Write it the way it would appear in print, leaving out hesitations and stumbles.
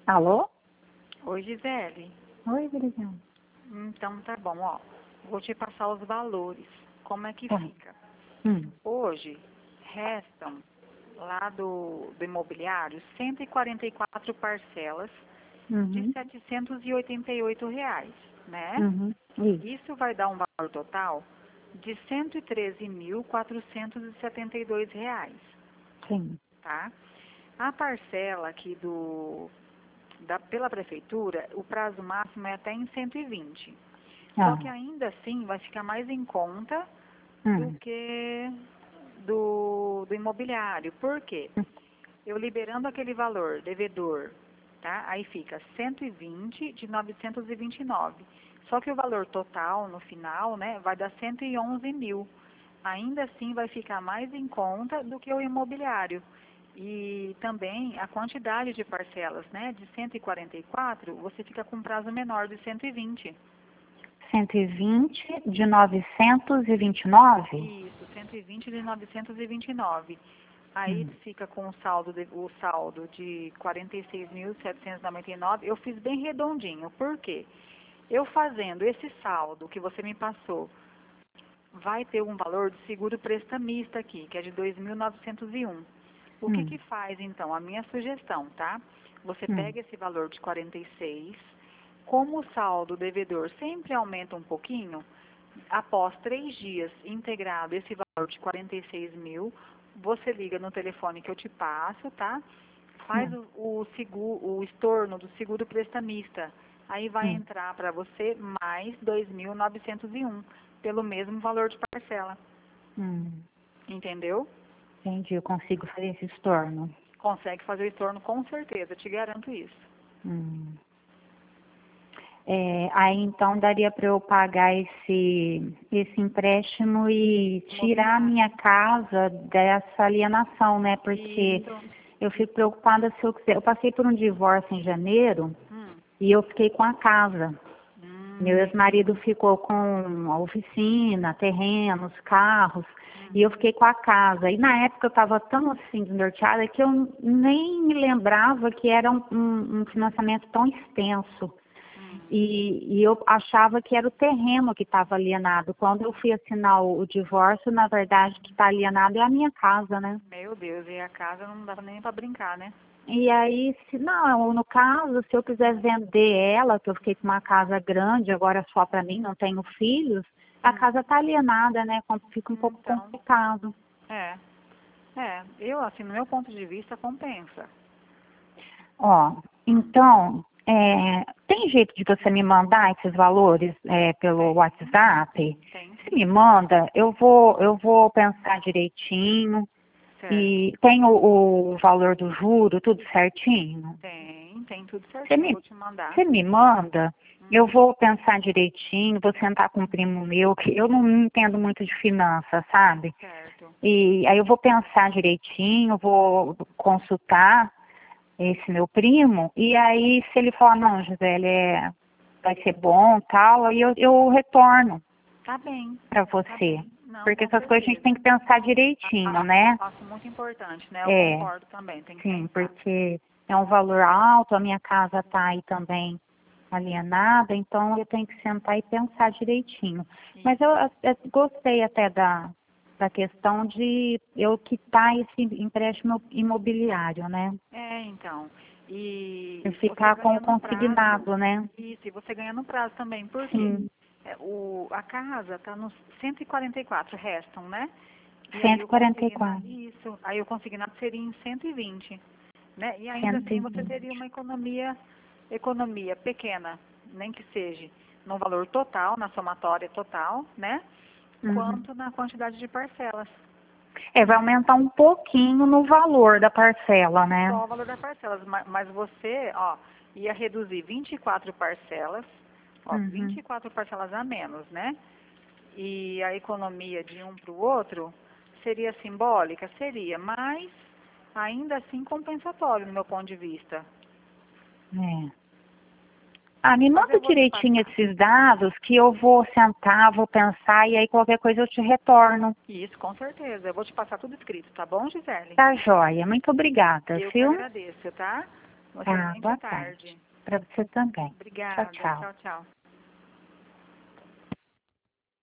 Alô? Oi, Gisele. Oi, Brisão. Então tá bom, ó. Vou te passar os valores. Como é que Tá. fica? Hum. Hoje restam lá do imobiliário 144 parcelas de Uhum. R$ 788, né? Uhum. Isso. Isso vai dar um valor total de R$ 113.472, Sim. tá? A parcela aqui pela prefeitura, o prazo máximo é até em 120. Só que Ah. ainda assim vai ficar mais em conta do Hum. que do imobiliário. Por quê? Eu liberando aquele valor devedor, tá? Aí fica 120 de 929. Só que o valor total no final, né, vai dar 111 mil. Ainda assim vai ficar mais em conta do que o imobiliário. E também a quantidade de parcelas, né, de 144, você fica com prazo menor de 120. 120 de 929? Isso, 120 de 929. Aí Hum. fica com o saldo de 46.799. Eu fiz bem redondinho. Por quê? Eu fazendo esse saldo que você me passou, vai ter um valor de seguro prestamista aqui, que é de 2.901. O que Hum. que faz, então? A minha sugestão, tá? Você Hum. pega esse valor de 46, como o saldo devedor sempre aumenta um pouquinho, após 3 dias integrado esse valor de 46 mil, você liga no telefone que eu te passo, tá? Faz Hum. o estorno do seguro prestamista. Aí vai Hum. entrar para você mais 2.901, pelo mesmo valor de parcela. Hum. Entendeu? Entendi, eu consigo fazer esse estorno. Consegue fazer o estorno com certeza, te garanto isso. Hum. Aí então daria para eu pagar esse empréstimo e tirar a Imobiliário. minha casa dessa alienação, né? Porque Isso. eu fico preocupada se eu quiser. Eu passei por um divórcio em janeiro Hum. e eu fiquei com a casa. Meu ex-marido Entendi. ficou com a oficina, terrenos, carros, e eu Uhum. fiquei com a casa. E na época eu estava tão assim desnorteada que eu nem me lembrava que era um financiamento tão extenso. Hum. E eu achava que era o terreno que estava alienado. Quando eu fui assinar o divórcio, na verdade, que está alienado é a minha casa, né? Meu Deus, e a casa não dava nem para brincar, né? E aí, se não, no caso, se eu quiser vender ela, que eu fiquei com uma casa grande, agora só para mim, não tenho filhos, a Hum. casa está alienada, né? Fica um pouco Então, complicado. eu, assim, no meu ponto de vista, compensa. Ó, Hum. então, tem jeito de você me mandar esses valores pelo Tem, WhatsApp? tem Você me sim. manda, eu vou pensar direitinho. Certo. E tem o valor do juro, tudo certinho? Tem tudo Você certinho. Eu me, vou te mandar. você me manda, eu Uhum. vou pensar direitinho, vou sentar com um primo meu, que eu não entendo muito de finanças, sabe? Certo. E aí eu vou pensar direitinho, vou consultar esse meu primo, e aí se ele falar, não, Gisele, vai ser bom, tal, aí eu retorno Tá bem. para Tá você. bem. Não, Porque com essas coisas a gente tem certeza. que pensar direitinho, É um né? passo muito importante, né? Eu É. concordo também. Tem que Sim, pensar. porque é um valor alto, a minha casa está aí também alienada, então eu tenho que sentar e pensar direitinho. Mas eu, Isso. gostei até da questão de eu quitar esse empréstimo imobiliário, né? Então. E E você ficar com o ganha no prazo. consignado, né? Isso, e você ganha no prazo também. Por quê? Sim, A casa está nos 144 restam, né? E aí cento e o quarenta e consignado, quatro, isso, aí o consignado seria em 120, né? E ainda cento assim e você teria vinte. uma economia pequena, nem que seja no valor total, na somatória total, né? Uhum. Quanto na quantidade de parcelas. Vai aumentar um pouquinho no valor da parcela, né? Só o valor das parcelas, mas você, ó, ia reduzir 24 parcelas, ó, Uhum. 24 parcelas a menos, né? E a economia de um para o outro seria simbólica? Seria, mas ainda assim compensatório no meu ponto de vista. É. Me Mas manda eu vou te direitinho passar. esses dados que eu vou sentar, vou pensar e aí qualquer coisa eu te retorno. Isso, com certeza. Eu vou te passar tudo escrito, tá bom, Gisele? Tá joia. Muito obrigada, Eu que viu? agradeço, tá? Uma excelente boa tarde. Para você também. Obrigada. Tchau, tchau. Tchau, tchau.